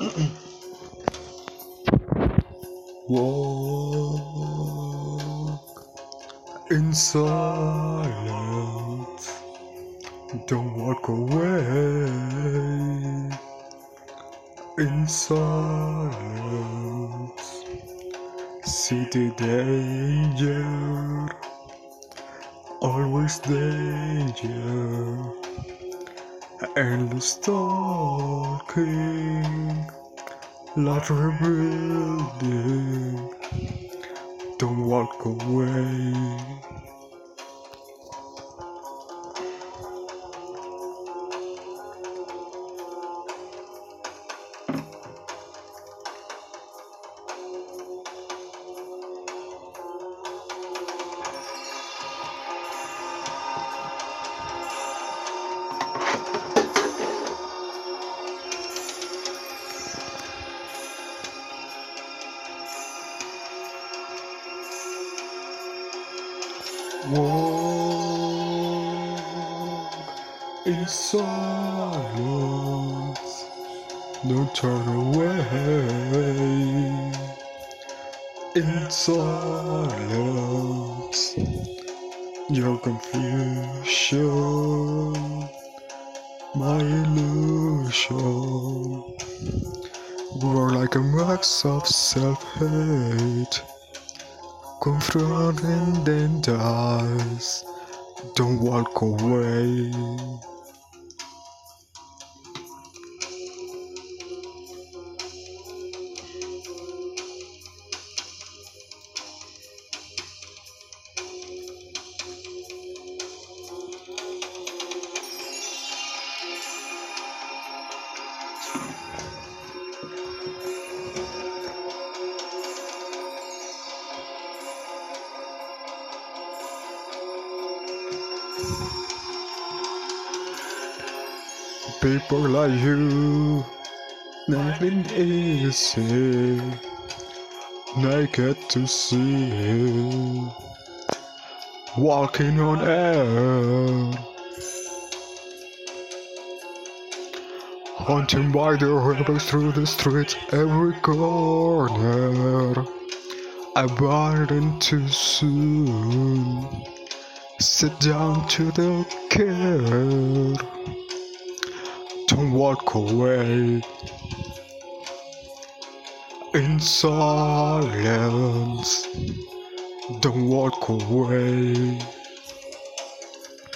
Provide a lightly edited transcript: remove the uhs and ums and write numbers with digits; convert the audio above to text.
Walk in silence, don't walk away. In silence, see the danger, always danger. Endless stalking, light rebuilding. Don't walk away. Walk in silence, don't turn away. In silence, your confusion, my illusion, grow like a max of self-hate. Confront and then dies. Don't walk away. People like you, nothing easy, naked to see, walking on air, haunted by the rebels through the streets, every corner, abandoned too soon, sit down to the care. Don't walk away. In silence, don't walk away.